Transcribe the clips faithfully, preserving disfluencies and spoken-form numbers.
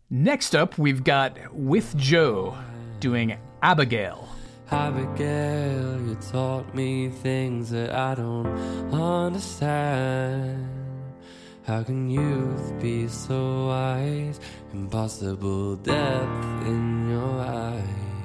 Next up, we've got With Joe doing Abigail. Abigail, you taught me things that I don't understand. How can youth be so wise? Impossible depth in your eyes.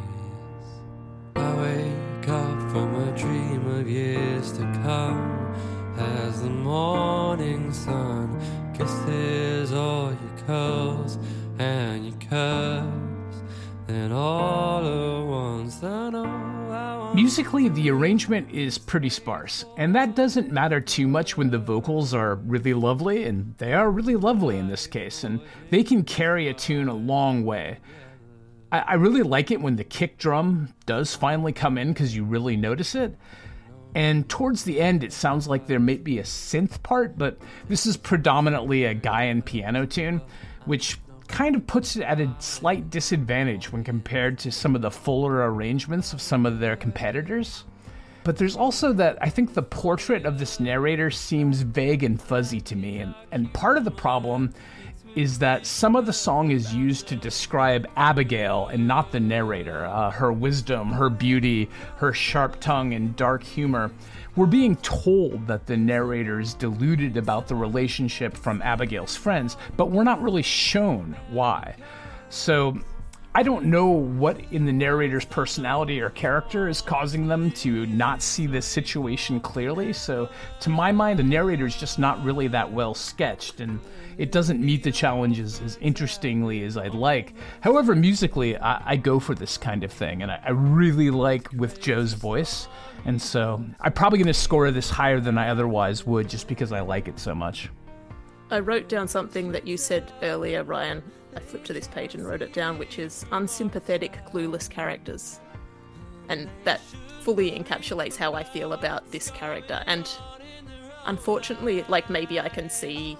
I wake up from a dream of years to come as the morning sun kisses all your curls and your curves. Then all at once I know I want. Musically, the arrangement is pretty sparse, and that doesn't matter too much when the vocals are really lovely, and they are really lovely in this case, and they can carry a tune a long way. I, I really like it when the kick drum does finally come in because you really notice it. And towards the end, it sounds like there may be a synth part, but this is predominantly a Gaian piano tune, which kind of puts it at a slight disadvantage when compared to some of the fuller arrangements of some of their competitors. But there's also that I think the portrait of this narrator seems vague and fuzzy to me, and, and part of the problem is that some of the song is used to describe Abigail and not the narrator. Uh, her wisdom, her beauty, her sharp tongue and dark humor. We're being told that the narrator is deluded about the relationship from Abigail's friends, but we're not really shown why. So I don't know what in the narrator's personality or character is causing them to not see this situation clearly. So to my mind, the narrator is just not really that well sketched, and it doesn't meet the challenges as interestingly as I'd like. However, musically, I, I go for this kind of thing, and I, I really like With Joe's voice. And so I'm probably going to score this higher than I otherwise would just because I like it so much. I wrote down something that you said earlier, Ryan. I flipped to this page and wrote it down, which is unsympathetic, clueless characters. And that fully encapsulates how I feel about this character. And unfortunately, like, maybe I can see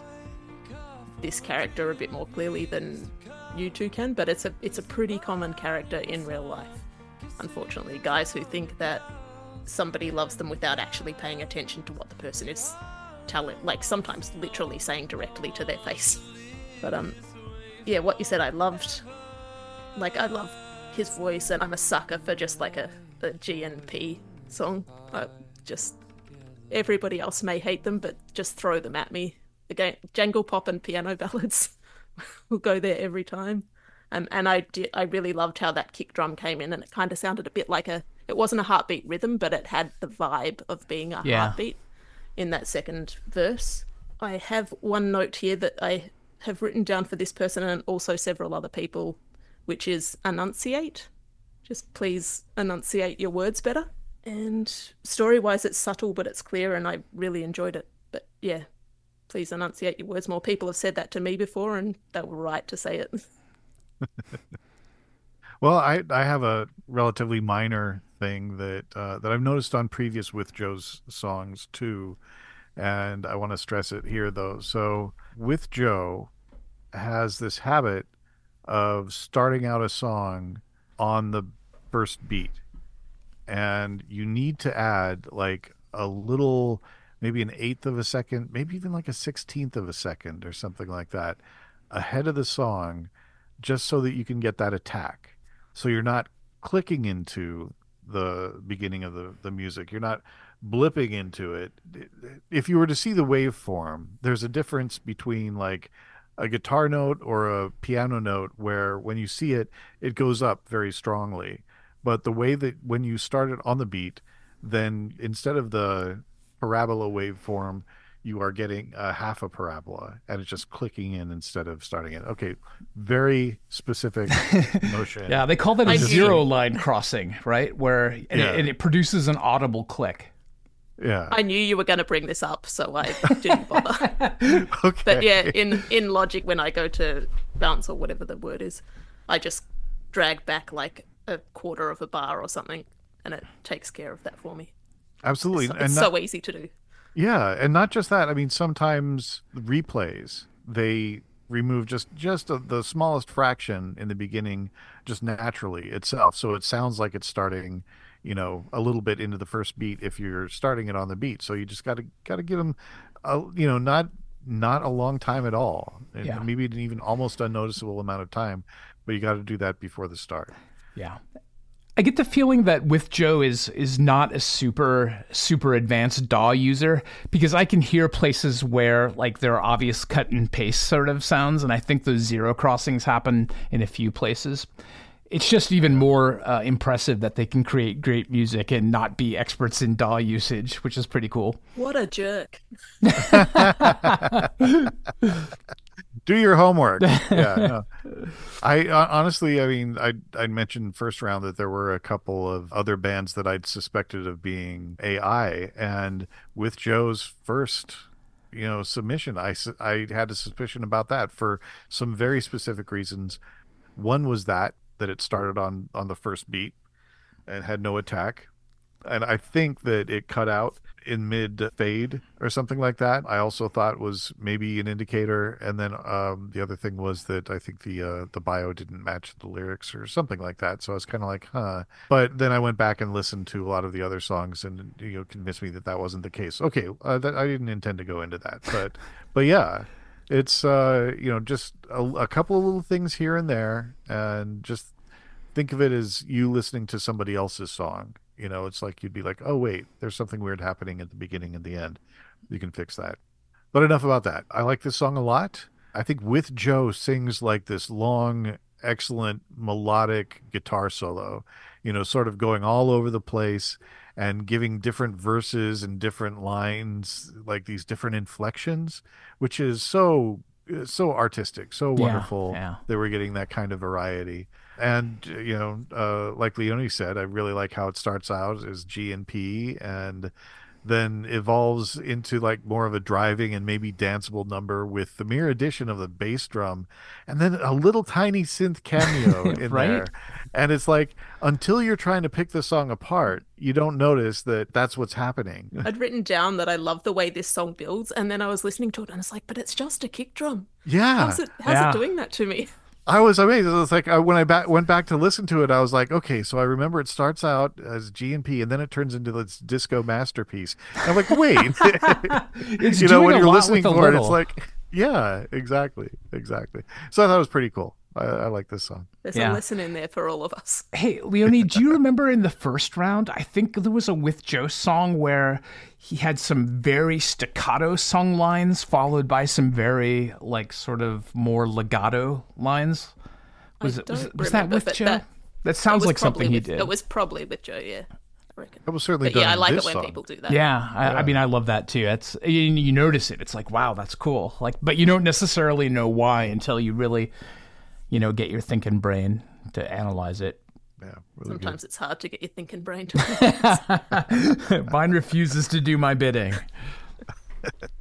this character a bit more clearly than you two can, but it's a it's a pretty common character in real life. Unfortunately, guys who think that somebody loves them without actually paying attention to what the person is telling, like sometimes literally saying directly to their face. But um, yeah, what you said I loved. Like, I love his voice, and I'm a sucker for just like a, a G N P song. I just, everybody else may hate them, but just throw them at me. Again, jangle pop and piano ballads will go there every time. Um, and I did, I really loved how that kick drum came in, and it kind of sounded a bit like a, it wasn't a heartbeat rhythm, but it had the vibe of being a Yeah. heartbeat in that second verse. I have one note here that I have written down for this person and also several other people, which is enunciate. Just please enunciate your words better. And story-wise, it's subtle, but it's clear, and I really enjoyed it. But yeah, please enunciate your words more. People have said that to me before, and they were right to say it. Well, I I have a relatively minor thing that uh, that I've noticed on previous With Joe's songs too, and I want to stress it here though. So With Joe has this habit of starting out a song on the first beat, and you need to add like a little, maybe an eighth of a second, maybe even like a sixteenth of a second or something like that ahead of the song, just so that you can get that attack. So you're not clicking into the beginning of the, the music. You're not blipping into it. If you were to see the waveform, there's a difference between like a guitar note or a piano note where when you see it, it goes up very strongly. But the way that when you start it on the beat, then instead of the parabola waveform, you are getting a half a parabola, and it's just clicking in instead of starting it. Okay, very specific motion. Yeah, they call that a I zero see. line crossing, right? Where and, Yeah. it, and it produces an audible click. Yeah. I knew you were going to bring this up, so I didn't bother. Okay. But yeah, in, in Logic, when I go to bounce or whatever the word is, I just drag back like a quarter of a bar or something, and it takes care of that for me. Absolutely. It's, and it's not, so easy to do. yeah, and not just that. I mean, sometimes replays, they remove just just a, the smallest fraction in the beginning, just naturally itself. So it sounds like it's starting, you know, a little bit into the first beat if you're starting it on the beat. So you just got to got to give them, a, you know, not not a long time at all. And Yeah. maybe an even almost unnoticeable amount of time, but you got to do that before the start. Yeah. I get the feeling that With Joe is is not a super super advanced D A W user, because I can hear places where like there are obvious cut and paste sort of sounds, and I think those zero crossings happen in a few places. It's just even more uh, impressive that they can create great music and not be experts in D A W usage, which is pretty cool. What a jerk. Do your homework. Yeah. No. I uh, honestly, I mean, I I mentioned first round that there were a couple of other bands that I'd suspected of being A I, and with Joe's first, you know, submission, I su- I had a suspicion about that for some very specific reasons. One was that that it started on on the first beat and had no attack. And I think that it cut out in mid fade or something like that. I also thought was maybe an indicator. And then um, the other thing was that I think the uh, the bio didn't match the lyrics or something like that. So I was kind of like, huh. But then I went back and listened to a lot of the other songs, and you know, convinced me that that wasn't the case. Okay, uh, that, I didn't intend to go into that, but but yeah. It's uh, you know, just a, a couple of little things here and there, and just think of it as you listening to somebody else's song. You know, it's like you'd be like, oh, wait, there's something weird happening at the beginning and the end. You can fix that. But enough about that. I like this song a lot. I think With Joe sings like this long, excellent melodic guitar solo, you know, sort of going all over the place and giving different verses and different lines, like these different inflections, which is so, so artistic, so Yeah, wonderful yeah. that we're getting that kind of variety. And, you know, uh, like Leonie said, I really like how it starts out as G and P and then evolves into like more of a driving and maybe danceable number with the mere addition of the bass drum and then a little tiny synth cameo in Right? there. And it's like, until you're trying to pick the song apart, you don't notice that that's what's happening. I'd written down that I love the way this song builds, and then I was listening to it and it's like, but it's just a kick drum. Yeah. How's it, how's Yeah. it doing that to me? I was amazed. It was like I, when I back, went back to listen to it, I was like, okay, so I remember it starts out as G and P, and then it turns into this disco masterpiece. And I'm like, wait, It's you know, doing when a you're lot listening with a for it, little. it's like, yeah, exactly, exactly. So I thought it was pretty cool. I, I like this song. There's Yeah. a lesson in there for all of us. Hey, Leonie, do you remember in the first round, I think there was a With Joe song where he had some very staccato song lines followed by some very, like, sort of more legato lines? Was, I it, was, don't was that remember, With but Joe? that- That, sounds It was like something probably he with, did. It was probably with Joe, yeah. I reckon. That was certainly But done yeah, I in like this it when song. people do that. Yeah, I, I mean, I love that too. It's you, you notice it. It's like, wow, that's cool. Like, but you don't necessarily know why until you really, you know, get your thinking brain to analyze it. Yeah, really good. Sometimes it's hard to get your thinking brain to. Mine refuses to do my bidding.